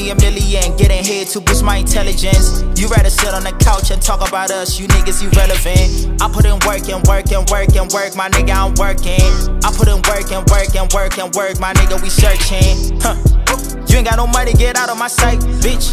me a million, getting head to boost my intelligence. You rather sit on the couch and talk about us, you niggas irrelevant. I put in work and work and work and work, my nigga, I'm working. I put in work and work and work and work, my nigga, we searching. You ain't got no money, get out of my sight, bitch.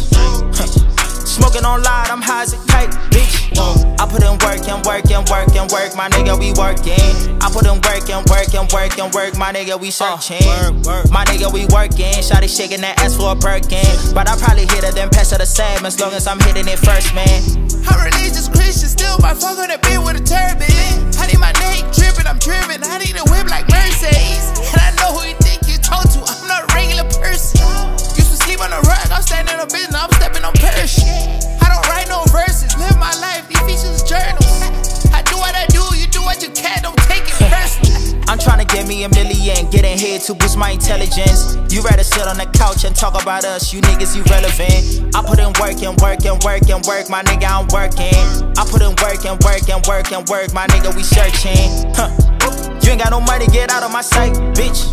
Smoking on loud, I'm high as a kite, bitch. I put in work and work and work and work, my nigga, we working. I put in work and work and work and work, my nigga, we searching. My nigga, we working. Shawty shaking that ass for a Birkin, but I probably hit her then pass her the same, as long as I'm hitting it first, man. I'm religious Christian, still my fuck on that bitch with a turban. I need my neck tripping, I'm tripping. I need a whip like Mercedes, and I know who you think you talk to. I'm not a regular person. Used to sleep on the rug, I'm standing on business, I'm stepping on Persian. I don't write no verses, live my life, these features journals. I do what I do, you do what you can, don't take it personal. I'm tryna get me a million, getting head to boost my intelligence. You rather sit on the couch and talk about us, you niggas irrelevant. I put in work and work and work and work, my nigga, I'm working. I put in work and work and work and work, my nigga, we searching. You ain't got no money, get out of my sight, bitch.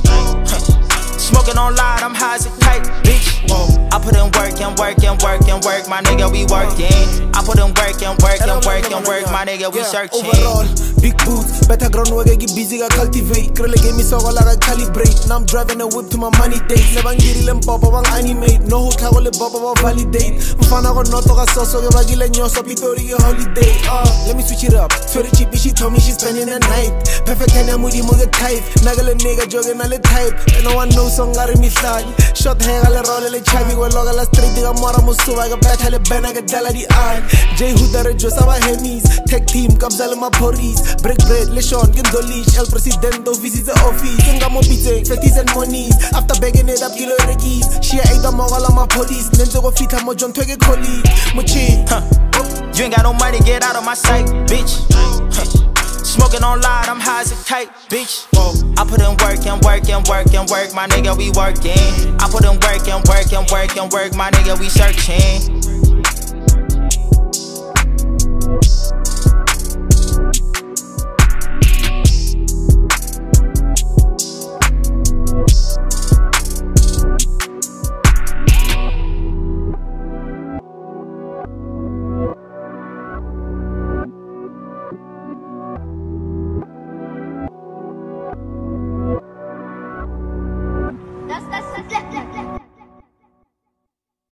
Smoking on loud, I'm high as a kite, bitch. I put in work and work and work and work, my nigga, we working. I put in work and work and work and work, my nigga, we searching. Overall, big boots, better ground wage get busy, got cultivate. Krille gave me so I gotta calibrate. Now I'm driving a whip to my money dates. Never get it, pop up animate. No hook, I will pop up validate. Mfana go not to so so bagile nyoso pitori holiday. Let me switch it up. Very cheap, she told me she's spending the night. Perfect and I'm with him type. Nagale nigga jogging all the type. And no one knows song got me slide. Shot hair, I'll roll the chavi. Go log a street, I'm more musu. I got better, I'll ben, I got dollar the eye. J who the rejoice our hemis. Tech team, comes all my police. Break bread, Leshon, get the leash. El Presidente visits the office. Think I'm a pizza, fetties and monies. After begging it up, kilo the keys. She ate the mall of my police. Then to go fit, I'm a John Twiggy colleague. Muchi. You ain't got no money, get out of my sight, bitch. Smoking on loud, I'm high as a kite, bitch. I put in work and work and work and work, my nigga, we working. I put in work and work and work and work, my nigga, we searching.